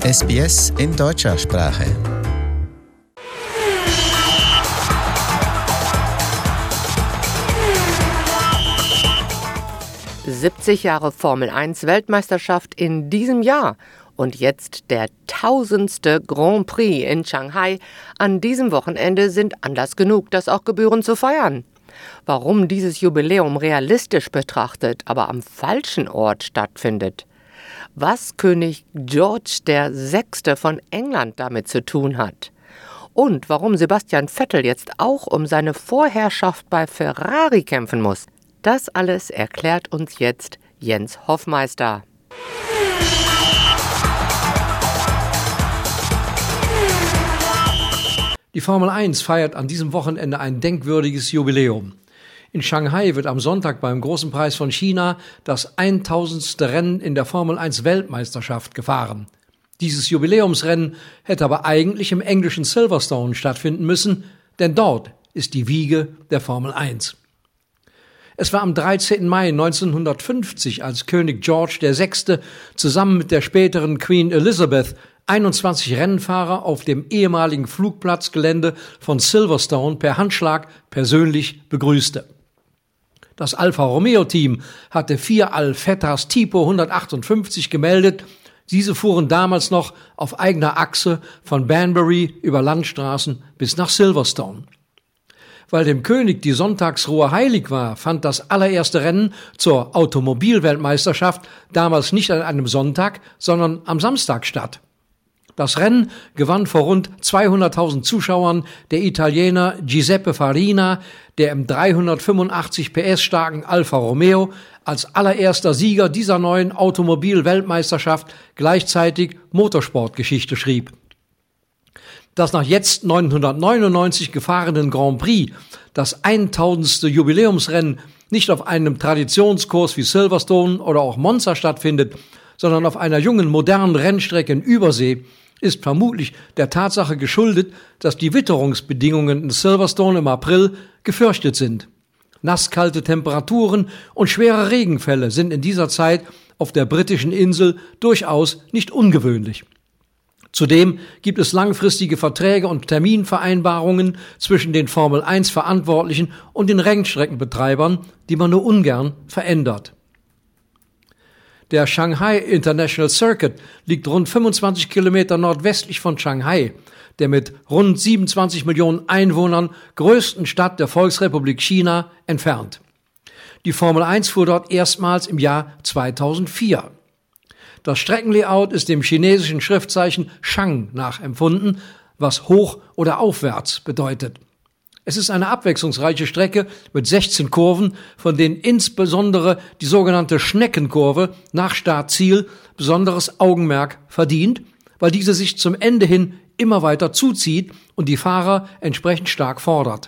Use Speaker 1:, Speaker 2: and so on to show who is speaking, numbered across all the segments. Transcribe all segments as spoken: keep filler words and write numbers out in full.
Speaker 1: S B S in deutscher Sprache.
Speaker 2: siebzig Jahre Formel eins Weltmeisterschaft in diesem Jahr und jetzt der tausendste Grand Prix in Shanghai an diesem Wochenende sind Anlass genug, das auch gebührend zu feiern. Warum dieses Jubiläum realistisch betrachtet, aber am falschen Ort stattfindet. Was König George der Sechste von England damit zu tun hat. Und warum Sebastian Vettel jetzt auch um seine Vorherrschaft bei Ferrari kämpfen muss. Das alles erklärt uns jetzt Jens Hoffmeister.
Speaker 3: Die Formel eins feiert an diesem Wochenende ein denkwürdiges Jubiläum. In Shanghai wird am Sonntag beim Großen Preis von China das tausendste Rennen in der Formel eins Weltmeisterschaft gefahren. Dieses Jubiläumsrennen hätte aber eigentlich im englischen Silverstone stattfinden müssen, denn dort ist die Wiege der Formel eins. Es war am dreizehnten Mai neunzehnhundertfünfzig, als König George der Sechste zusammen mit der späteren Queen Elizabeth einundzwanzig Rennfahrer auf dem ehemaligen Flugplatzgelände von Silverstone per Handschlag persönlich begrüßte. Das Alfa Romeo-Team hatte vier Alfettas Tipo hundertachtundfünfzig gemeldet. Diese fuhren damals noch auf eigener Achse von Banbury über Landstraßen bis nach Silverstone. Weil dem König die Sonntagsruhe heilig war, fand das allererste Rennen zur Automobilweltmeisterschaft damals nicht an einem Sonntag, sondern am Samstag statt. Das Rennen gewann vor rund zweihunderttausend Zuschauern der Italiener Giuseppe Farina, der im dreihundertfünfundachtzig P S starken Alfa Romeo als allererster Sieger dieser neuen Automobil-Weltmeisterschaft gleichzeitig Motorsportgeschichte schrieb. Das nach jetzt neunzehnhundertneunundneunzig gefahrenen Grand Prix, das tausendste Jubiläumsrennen, nicht auf einem Traditionskurs wie Silverstone oder auch Monza stattfindet, sondern auf einer jungen, modernen Rennstrecke in Übersee, ist vermutlich der Tatsache geschuldet, dass die Witterungsbedingungen in Silverstone im April gefürchtet sind. Nasskalte Temperaturen und schwere Regenfälle sind in dieser Zeit auf der britischen Insel durchaus nicht ungewöhnlich. Zudem gibt es langfristige Verträge und Terminvereinbarungen zwischen den Formel eins Verantwortlichen und den Rennstreckenbetreibern, die man nur ungern verändert. Der Shanghai International Circuit liegt rund fünfundzwanzig Kilometer nordwestlich von Shanghai, der mit rund siebenundzwanzig Millionen Einwohnern größten Stadt der Volksrepublik China, entfernt. Die Formel eins fuhr dort erstmals im Jahr zweitausendvier. Das Streckenlayout ist dem chinesischen Schriftzeichen Shang nachempfunden, was hoch oder aufwärts bedeutet. Es ist eine abwechslungsreiche Strecke mit sechzehn Kurven, von denen insbesondere die sogenannte Schneckenkurve nach Startziel besonderes Augenmerk verdient, weil diese sich zum Ende hin immer weiter zuzieht und die Fahrer entsprechend stark fordert.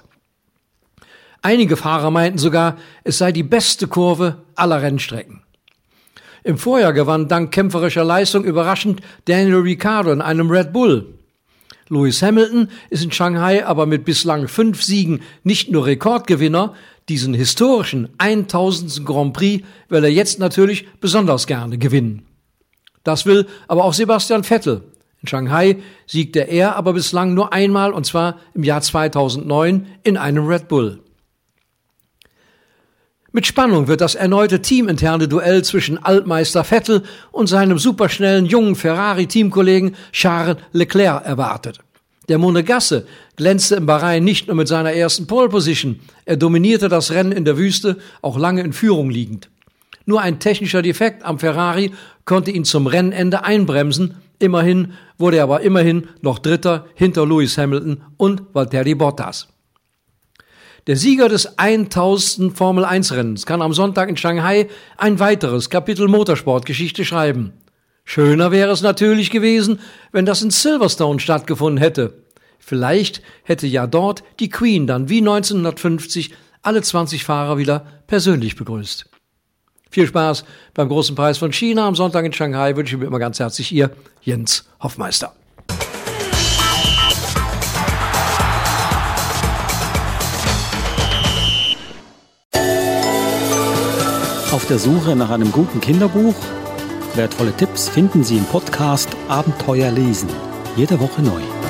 Speaker 3: Einige Fahrer meinten sogar, es sei die beste Kurve aller Rennstrecken. Im Vorjahr gewann dank kämpferischer Leistung überraschend Daniel Ricciardo in einem Red Bull. Lewis Hamilton ist in Shanghai aber mit bislang fünf Siegen nicht nur Rekordgewinner, diesen historischen tausendsten Grand Prix will er jetzt natürlich besonders gerne gewinnen. Das will aber auch Sebastian Vettel. In Shanghai siegte er aber bislang nur einmal, und zwar im Jahr zweitausendneun in einem Red Bull. Mit Spannung wird das erneute teaminterne Duell zwischen Altmeister Vettel und seinem superschnellen jungen Ferrari-Teamkollegen Charles Leclerc erwartet. Der Monegasse glänzte in Bahrain nicht nur mit seiner ersten Pole-Position, er dominierte das Rennen in der Wüste, auch lange in Führung liegend. Nur ein technischer Defekt am Ferrari konnte ihn zum Rennende einbremsen, immerhin wurde er aber immerhin noch Dritter hinter Lewis Hamilton und Valtteri Bottas. Der Sieger des tausendsten Formel eins Rennens kann am Sonntag in Shanghai ein weiteres Kapitel Motorsportgeschichte schreiben. Schöner wäre es natürlich gewesen, wenn das in Silverstone stattgefunden hätte. Vielleicht hätte ja dort die Queen dann wie neunzehnhundertfünfzig alle zwanzig Fahrer wieder persönlich begrüßt. Viel Spaß beim Großen Preis von China am Sonntag in Shanghai wünsche ich mir immer ganz herzlich Ihr Jens Hoffmeister.
Speaker 4: Auf der Suche nach einem guten Kinderbuch? Wertvolle Tipps finden Sie im Podcast Abenteuer lesen. Jede Woche neu.